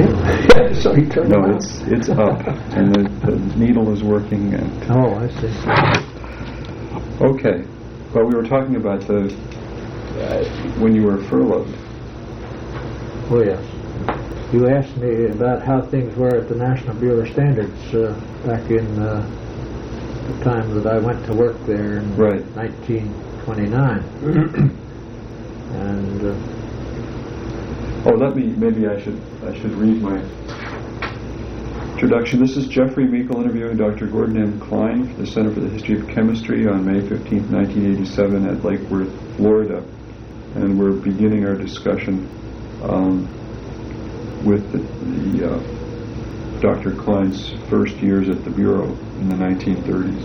Yeah. So he turned No, around. it's up, and the needle is working. And Oh, I see. okay. Well, we were talking about when you were furloughed. Oh, yes. You asked me about how things were at the National Bureau of Standards back in the time that I went to work there in 1929. And maybe I should read my introduction. This is Jeffrey Meikle interviewing Dr. Gordon M. Klein for the Center for the History of Chemistry on May 15, 1987 at Lake Worth, Florida. And we're beginning our discussion with Dr. Klein's first years at the Bureau in the 1930s.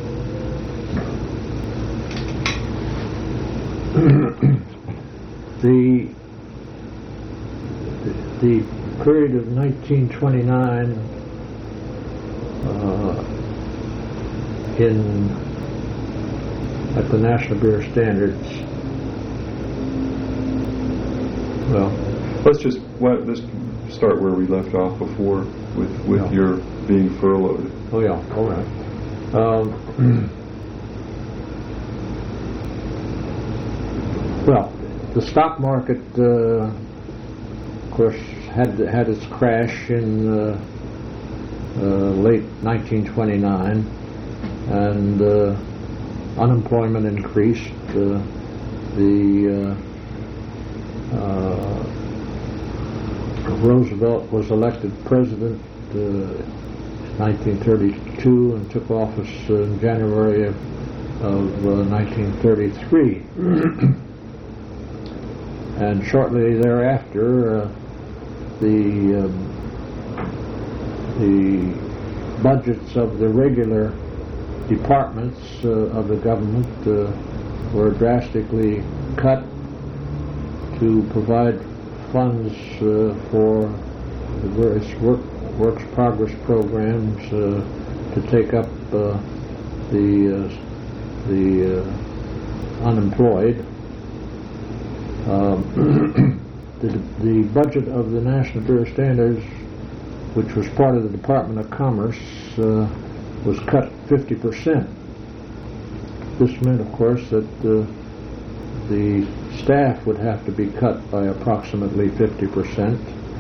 The period of 1929 at the National Bureau of Standards. Well, let's start where we left off before with your being furloughed. Oh yeah, all right. Well, the stock market, of course, had its crash in late 1929, and unemployment increased. Roosevelt was elected president in 1932 and took office in January of 1933. And shortly thereafter, the budgets of the regular departments of the government were drastically cut to provide funds for the various works progress programs to take up the unemployed. The budget of the National Bureau of Standards, which was part of the Department of Commerce, was cut 50%. This meant, of course, that the staff would have to be cut by approximately 50%.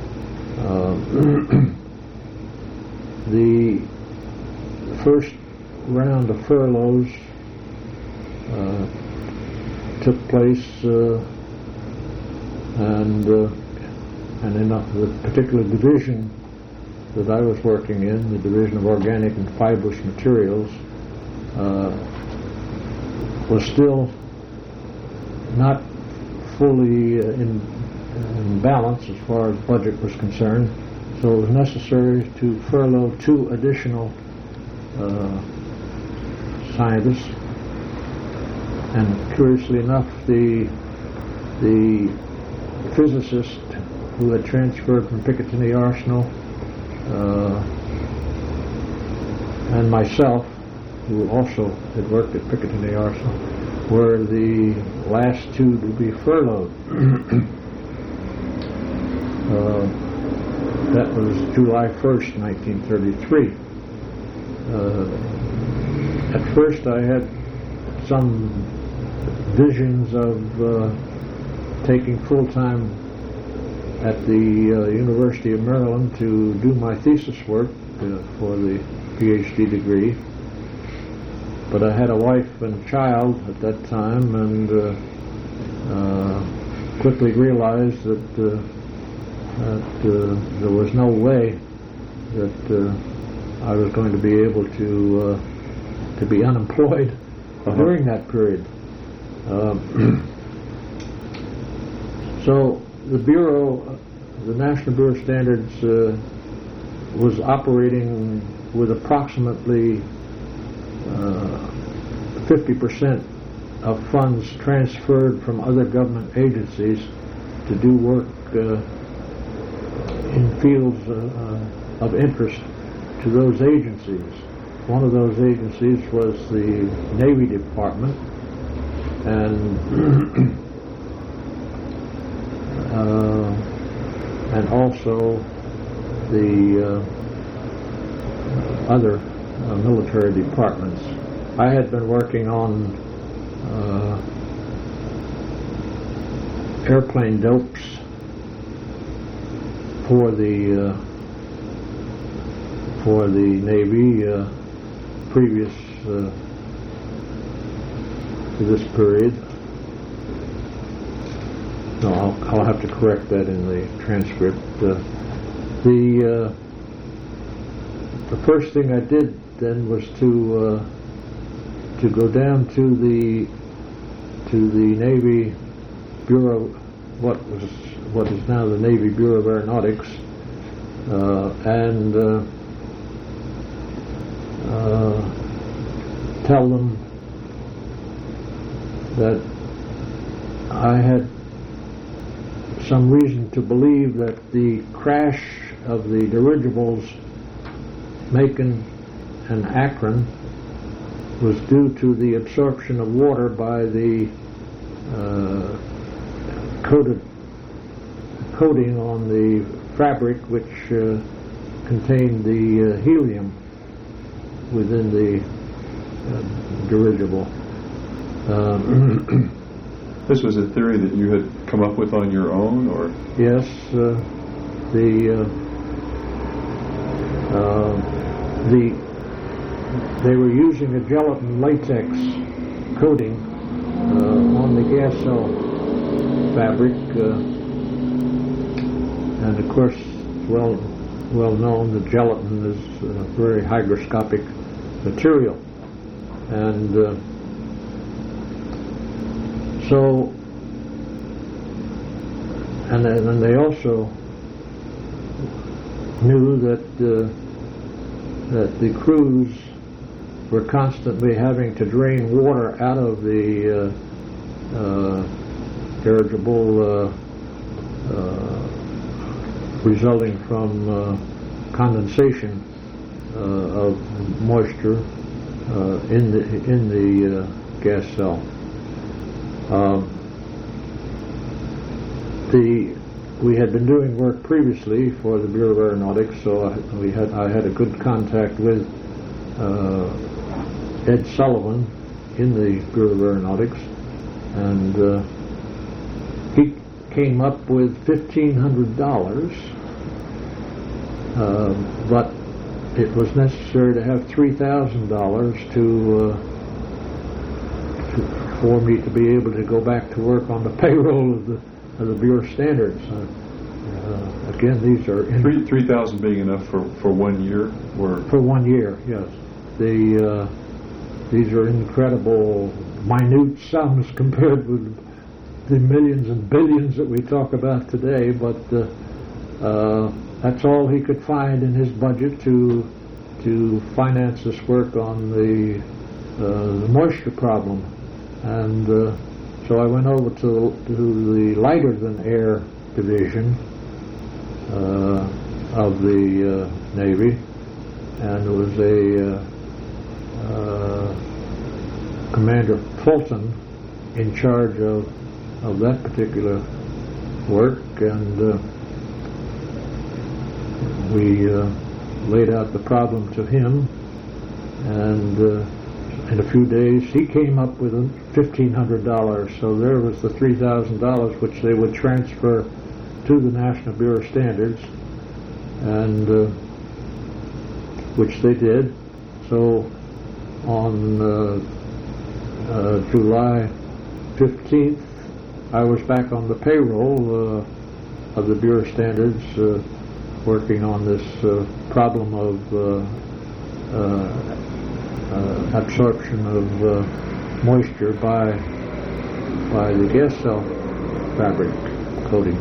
The first round of furloughs took place, and in the particular division that I was working in, the Division of Organic and Fibrous Materials, was still not fully in balance as far as budget was concerned, so it was necessary to furlough 2 additional scientists. And curiously enough, the physicist who had transferred from Picatinny Arsenal and myself, who also had worked at Picatinny Arsenal, were the last 2 to be furloughed. That was July 1st, 1933. At first I had some visions of taking full-time at the University of Maryland to do my thesis work for the PhD degree. But I had a wife and child at that time, and quickly realized that there was no way that I was going to be able to be unemployed during that period. So the Bureau, the National Bureau of Standards, was operating with approximately 50% of funds transferred from other government agencies to do work in fields of interest to those agencies. One of those agencies was the Navy Department, and also the other military departments. I had been working on airplane dopes for the Navy previous to this period. No, I'll have to correct that in the transcript. The first thing I did then was to go down to the Navy Bureau, what is now the Navy Bureau of Aeronautics, and tell them that I had some reason to believe that the crash of the dirigibles Macon and Akron was due to the absorption of water by the coating on the fabric which contained the helium within the dirigible. This was a theory that you had come up with on your own, or? Yes, they were using a gelatin latex coating on the gas cell fabric, and of course, well known that gelatin is a very hygroscopic material, and so, and then they also knew that the crews were constantly having to drain water out of the dirigible, resulting from condensation of moisture in the gas cell. We had been doing work previously for the Bureau of Aeronautics, so I had a good contact with Ed Sullivan in the Bureau of Aeronautics, and he came up with $1,500, but it was necessary to have $3,000 for me to be able to go back to work on the payroll of the Bureau Standards. Again, these are 3,000 being enough for 1 year, or for 1 year. Yes, these are incredible, minute sums compared with the millions and billions that we talk about today. But that's all he could find in his budget to finance this work on the moisture problem, and so I went over to the lighter than air division of the Navy, and it was Commander Fulton in charge of that particular work, and we laid out the problem to him, and in a few days he came up with $1,500. So there was the $3,000 which they would transfer to the National Bureau of Standards, and which they did. So on July 15th, I was back on the payroll of the Bureau of Standards, working on this problem of absorption of moisture by the gas cell fabric coating.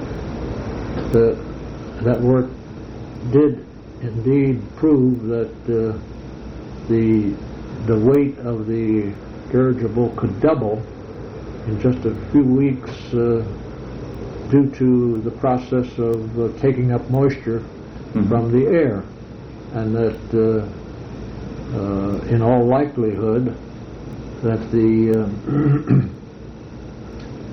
That work did indeed prove that the weight of the dirigible could double in just a few weeks due to the process of taking up moisture from the air, and that in all likelihood that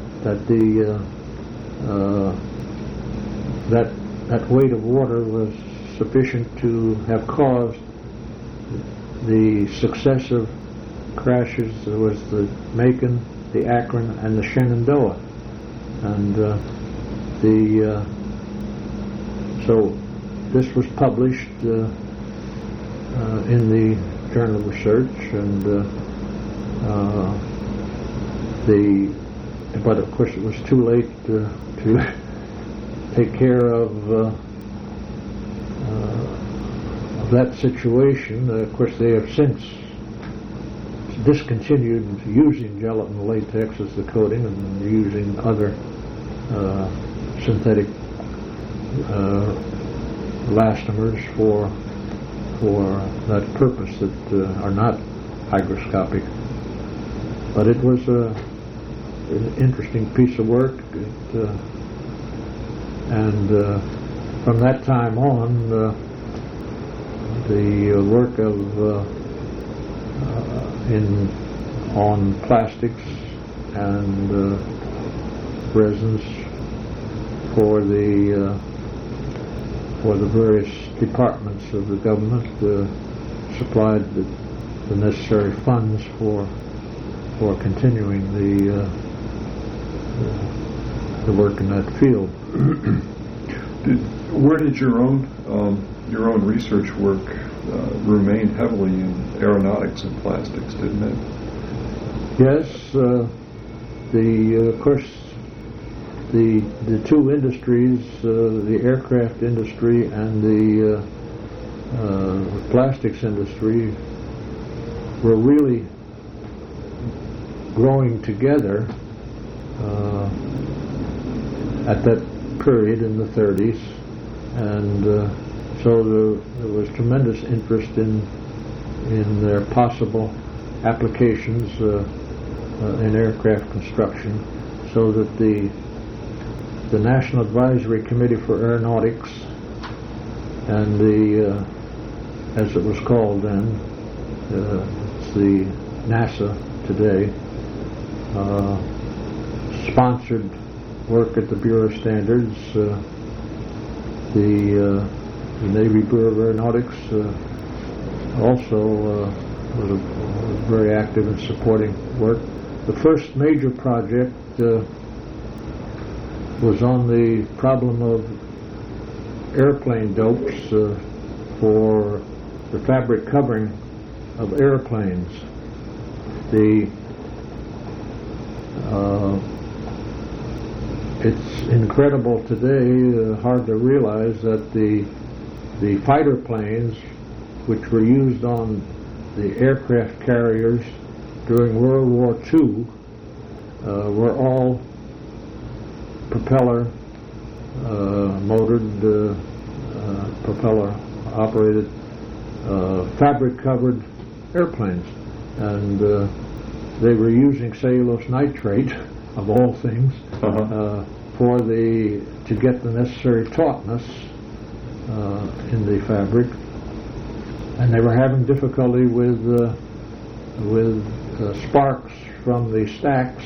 that weight of water was sufficient to have caused the successive crashes. There was the Macon, the Akron, and the Shenandoah, and so this was published in the Journal of Research, and but of course it was too late to take care of that situation. Of course, they have since discontinued using gelatin latex as the coating and using other synthetic elastomers for that purpose that are not hygroscopic. But it was an interesting piece of work, and from that time on, the work on plastics and resins for the various departments of the government supplied the necessary funds for continuing the work in that field. Where did your own research work remain heavily in aeronautics and plastics, didn't it? Yes, of course, the two industries, the aircraft industry and the plastics industry, were really growing together at that period in the 30s, and so there was tremendous interest in their possible applications in aircraft construction, so that the National Advisory Committee for Aeronautics and the, as it was called then, it's the NASA today, sponsored work at the Bureau of Standards. The Navy Bureau of Aeronautics also was very active in supporting work. The first major project was on the problem of airplane dopes for the fabric covering of airplanes. It's incredible today, hard to realize that the fighter planes, which were used on the aircraft carriers during World War II, were all propeller motored, propeller operated, fabric covered airplanes, and they were using cellulose nitrate of all things to get the necessary tautness in the fabric, and they were having difficulty with sparks from the stacks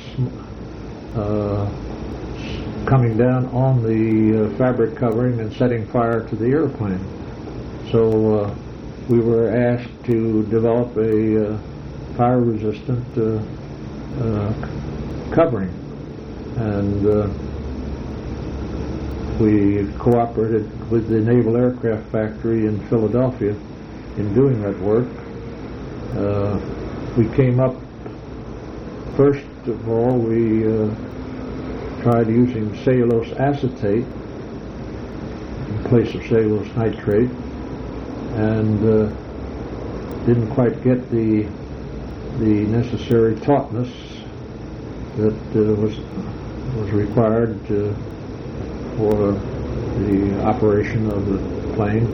coming down on the fabric covering and setting fire to the airplane. So we were asked to develop a fire-resistant covering, and we cooperated with the Naval Aircraft Factory in Philadelphia in doing that work. We came up, first of all, we tried using cellulose acetate in place of cellulose nitrate, and didn't quite get the necessary tautness that was required for the operation of the plane.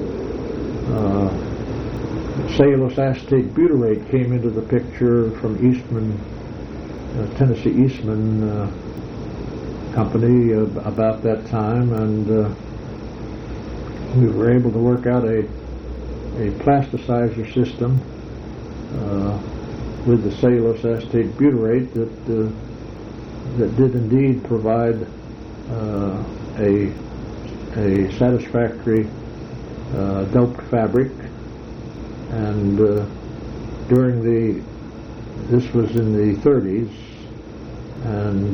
Cellulose acetate butyrate came into the picture from Eastman, Tennessee Eastman Company about that time, and we were able to work out a plasticizer system with the cellulose acetate butyrate that did indeed provide a satisfactory doped fabric, and this was in the 30s, and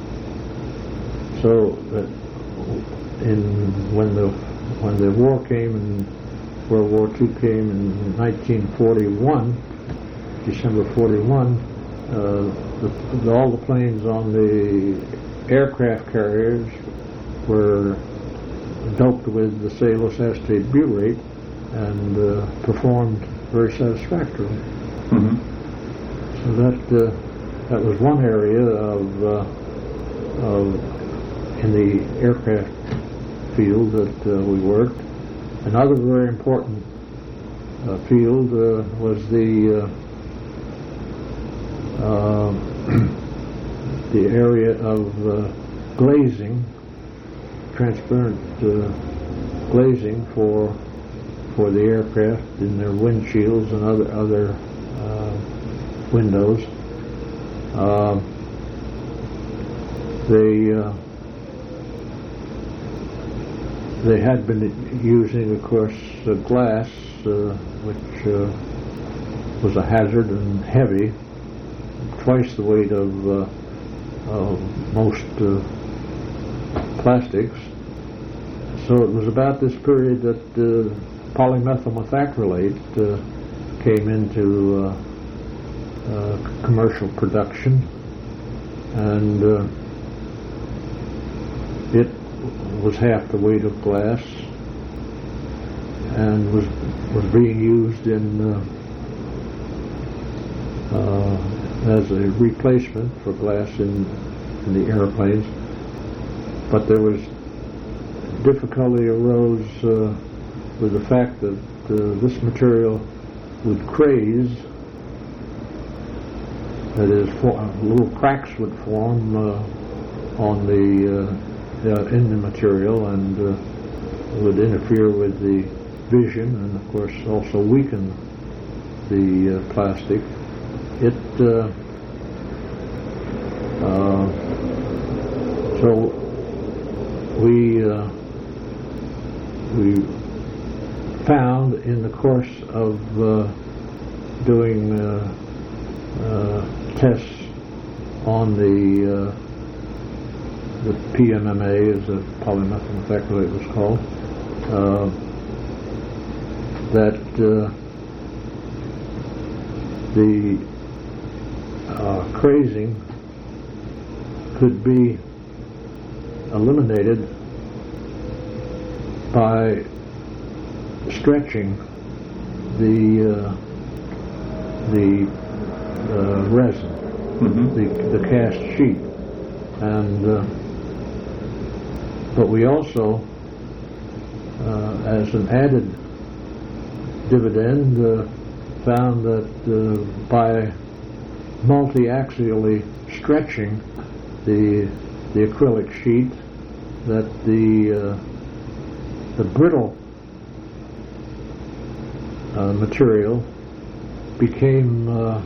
so when the war came and World War II came in 1941, December 41, all the planes on the aircraft carriers were doped with the cellulose acetate butyrate and performed very satisfactorily. Mm-hmm. So that was one area in the aircraft field that we worked. Another very important field was the area of glazing, transparent glazing for the aircraft in their windshields and other windows. They had been using, of course, glass, which was a hazard and heavy, twice the weight of most plastics. So it was about this period that polymethyl methacrylate came into commercial production, and it was half the weight of glass and was being used as a replacement for glass in the airplanes. But there was difficulty arose with the fact that this material would craze. That is, little cracks would form on in the material and would interfere with the vision, and of course also weaken the plastic. So we found in the course of doing tests on the PMMA, as the polymethyl methacrylate was called, that the crazing could be eliminated by stretching the resin, mm-hmm. the cast sheet, and but we also, as an added dividend, found that by multi-axially stretching the acrylic sheet, that the brittle material became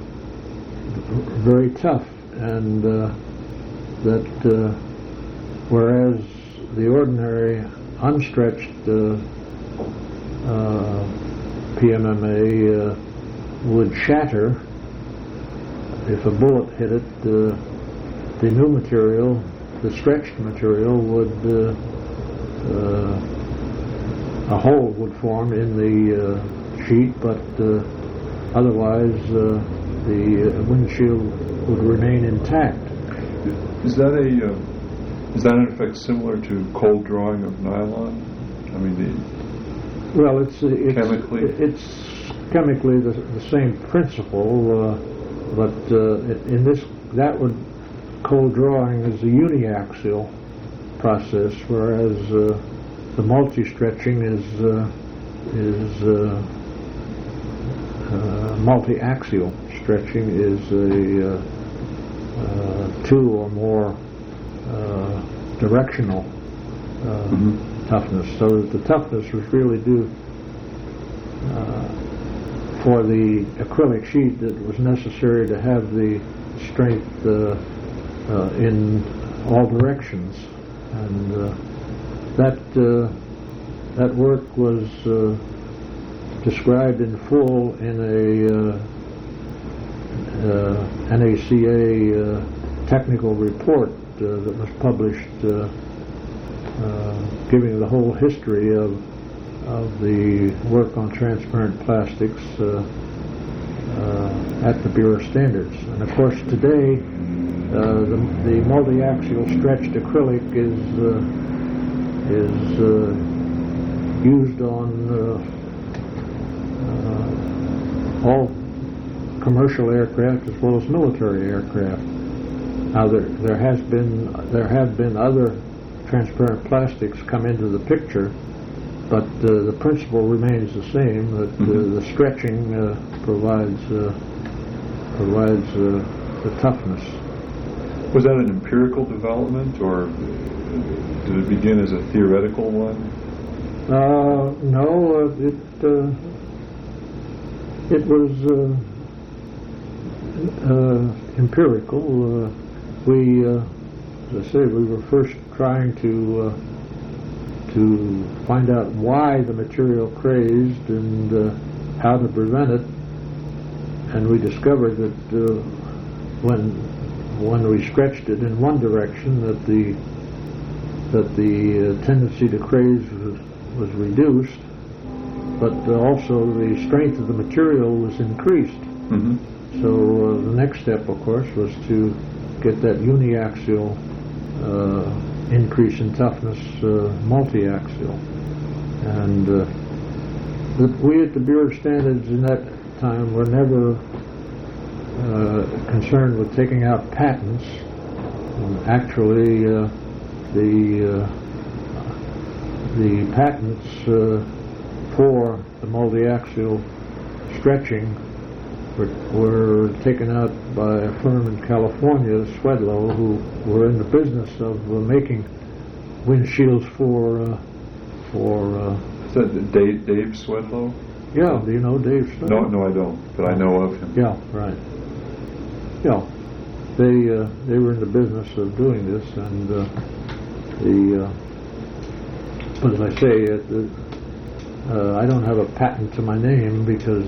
very tough, and that whereas the ordinary unstretched PMMA would shatter if a bullet hit it, the new material, the stretched material, would a hole would form in the sheet, but otherwise the windshield would remain intact. Is that in effect similar to cold drawing of nylon? I mean, it's chemically the same principle, but in cold drawing is a uniaxial process, whereas the multi-stretching is multi-axial stretching is a two or more directional mm-hmm. toughness. So that the toughness was really due for the acrylic sheet. That was necessary to have the strength in all directions, and that that work was described in full in a NACA technical report that was published, giving the whole history of the work on transparent plastics at the Bureau of Standards. And of course today the multi-axial stretched acrylic is used on all commercial aircraft as well as military aircraft. Now there have been other transparent plastics come into the picture, but the principle remains the same. That the stretching provides the toughness. Was that an empirical development, or did it begin as a theoretical one? No, it was empirical. We, as I say, we were first trying to find out why the material crazed and how to prevent it, and we discovered that when we stretched it in one direction, that the tendency to craze was reduced, but also the strength of the material was increased. So the next step, of course, was to get that uniaxial increase in toughness multi-axial. And we at the Bureau of Standards in that time were never concerned with taking out patents. Actually, the patents for the multi-axial stretching were taken out by a firm in California, Swedlow, who were in the business of making windshields for. Is that Dave Swedlow? Yeah, do you know Dave Swedlow? No, I don't, but I know of him. Yeah, right. Yeah, they were in the business of doing this, and but as I say, I don't have a patent to my name because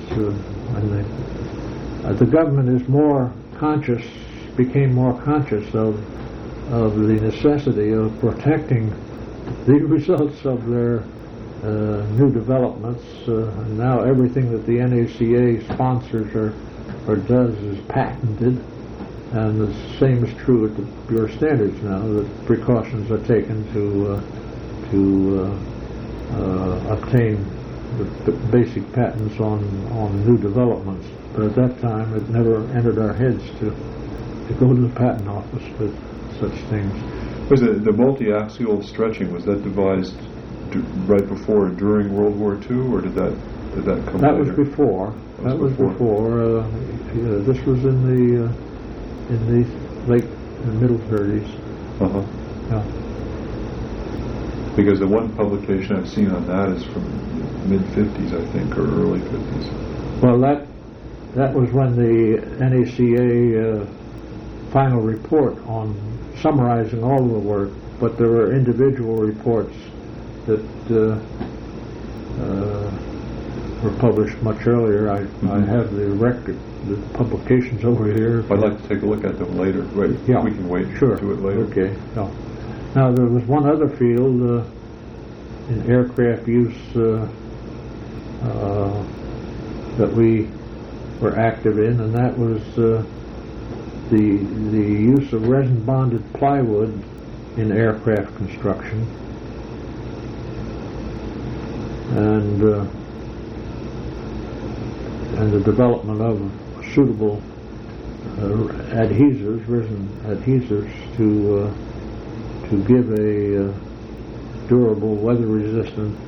the government is became more conscious of the necessity of protecting the results of their new developments, and now everything that the NACA sponsors or does is patented, and the same is true at the Bureau of Standards now, that precautions are taken to obtain the basic patents on new developments. But at that time it never entered our heads to go to the patent office with such things. Was it the multi-axial stretching, was that devised right before or during World War II, or did that come that later? Was before. That was before. This was in the late middle 30s. Yeah. Because the one publication I've seen on that is from mid-50s, I think, or early 50s. Well, that was when the NACA final report on summarizing all of the work, but there were individual reports that were published much earlier. I have the record, the publications over here. I'd like to take a look at them later. Right? Yeah. We can wait sure. to do it later. Okay. No. Now, there was one other field in aircraft use that we were active in, and that was the use of resin-bonded plywood in aircraft construction, and the development of suitable adhesives, resin adhesives, to give a durable, weather-resistant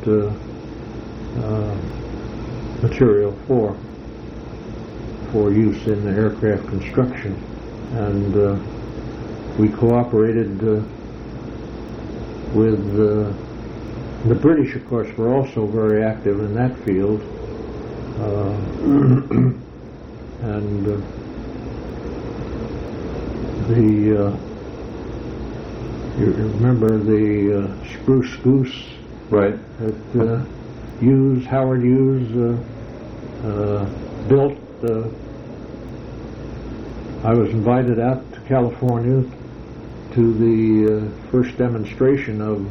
material for use in the aircraft construction. And we cooperated with the British, of course, were also very active in that field, and you remember the Spruce Goose Right. that Howard Hughes built. I was invited out to California to the first demonstration of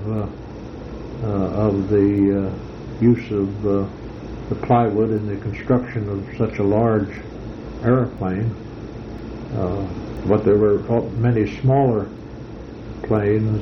the use of the plywood in the construction of such a large airplane. But there were many smaller planes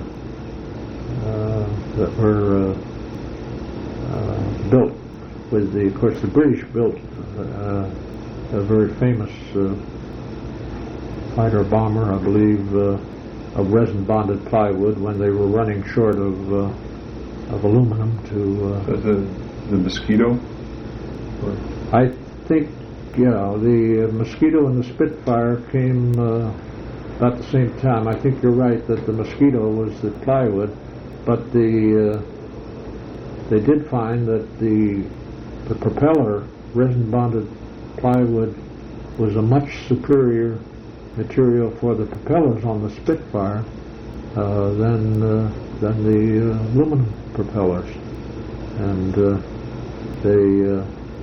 that were built with of course the British built a very famous fighter bomber, I believe, of resin bonded plywood when they were running short of aluminum to the Mosquito? I think the Mosquito and the Spitfire came about the same time. I think you're right that the Mosquito was the plywood, but they did find that the propeller resin bonded plywood was a much superior material for the propellers on the Spitfire than the aluminum propellers, and they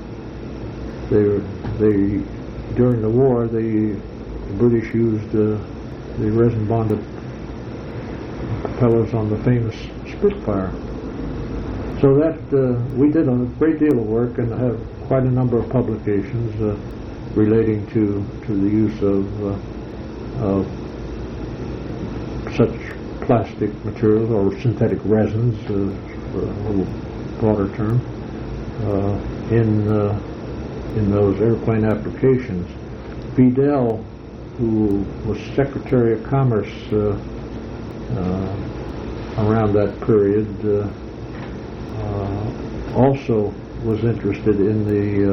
during the war the British used the resin bonded propellers on the famous Spitfire. So that we did a great deal of work and have quite a number of publications relating to the use of such plastic materials or synthetic resins, for a little broader term, in those airplane applications. Bedell, who was Secretary of Commerce around that period, also was interested in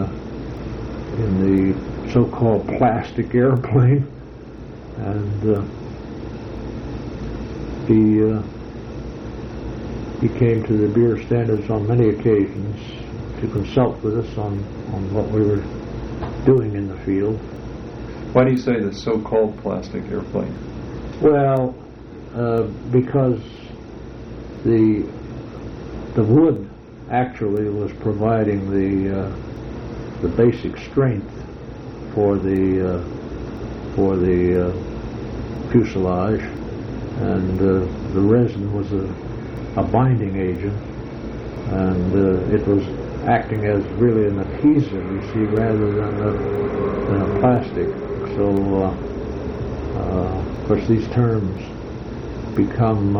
the so-called plastic airplane, and he came to the Bureau of Standards on many occasions to consult with us on what we were doing in the field. Why do you say the so-called plastic airplane? Well, because the wood actually was providing the basic strength for the fuselage, and the resin was a binding agent, and it was acting as really an adhesive, you see, rather than a plastic. So, of course, these terms become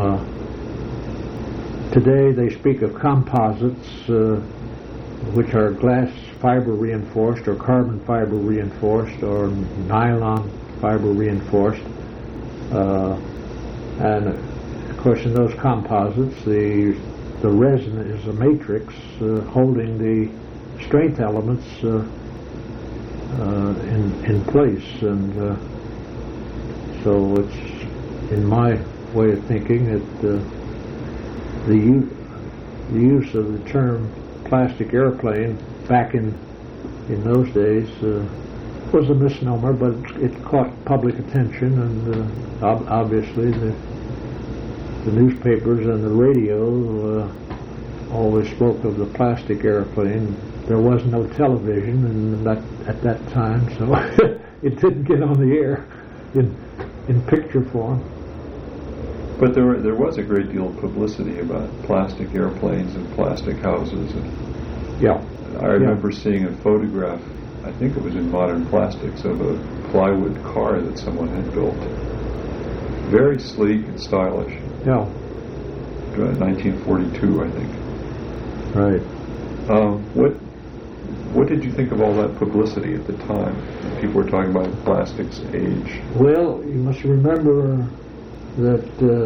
today they speak of composites, which are glass fiber reinforced or carbon fiber reinforced or nylon fiber reinforced, and of course in those composites the resin is a matrix holding the strength elements in place, and so it's, in my way of thinking, the use of the term plastic airplane back in those days was a misnomer, but it caught public attention, and obviously the newspapers and the radio always spoke of the plastic airplane. There was no television at that time, so it didn't get on the air in picture form. But there was a great deal of publicity about plastic airplanes and plastic houses. Yeah. I remember seeing a photograph, I think it was in Modern Plastics, of a plywood car that someone had built. Very sleek and stylish. Yeah. 1942, I think. Right. What did you think of all that publicity at the time? People were talking about plastics age. Well, you must remember that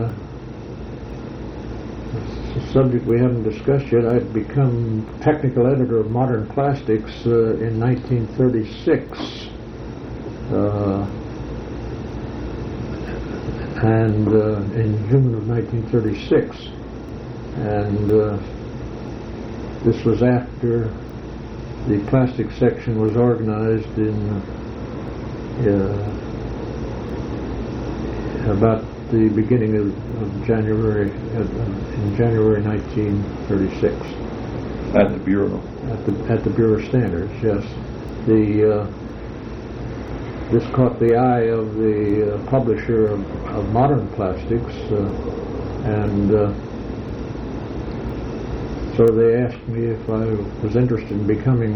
it's a subject we haven't discussed yet. I'd become technical editor of Modern Plastics in 1936, and in June of 1936, and this was after the plastic section was organized in about the beginning of January, in January 1936. At the Bureau? At the Bureau of Standards, yes. This caught the eye of the publisher of Modern Plastics, and so they asked me if I was interested in becoming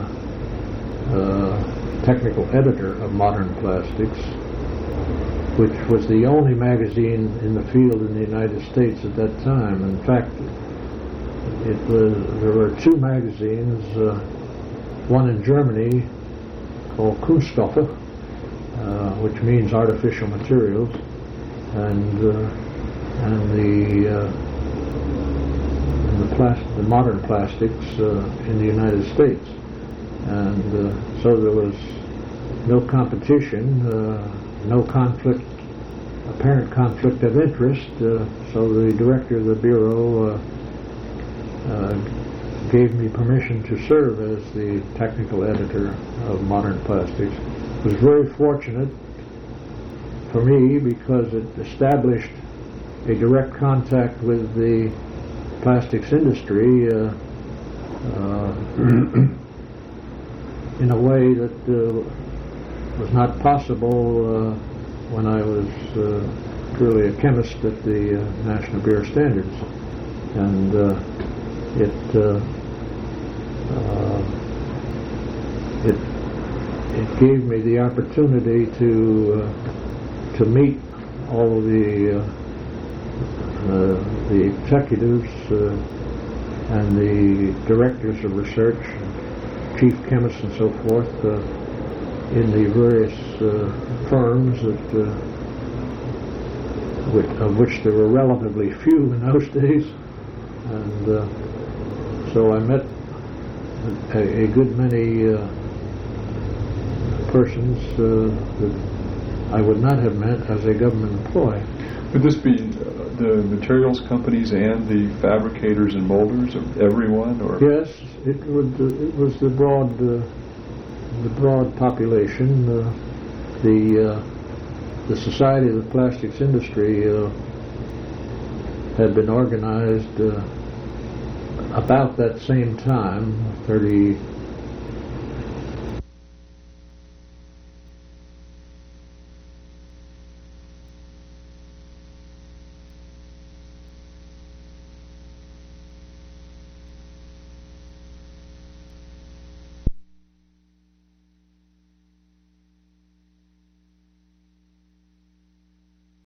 technical editor of Modern Plastics, which was the only magazine in the field in the United States at that time. In fact, there were two magazines, one in Germany called Kunststoffe, which means artificial materials, and the Modern Plastics in the United States. And so there was no competition, no apparent conflict of interest, so the director of the Bureau gave me permission to serve as the technical editor of Modern Plastics. It was very fortunate for me because it established a direct contact with the plastics industry in a way that was not possible when I was purely a chemist at the National Bureau of Standards. And it gave me the opportunity to meet all the executives and the directors of research, chief chemists and so forth, in the various firms of which there were relatively few in those days. And so I met a good many persons that I would not have met as a government employee. Would this be the materials companies and the fabricators and molders of everyone, or? Yes, it was the broad population. The Society of the Plastics Industry had been organized about that same time, 30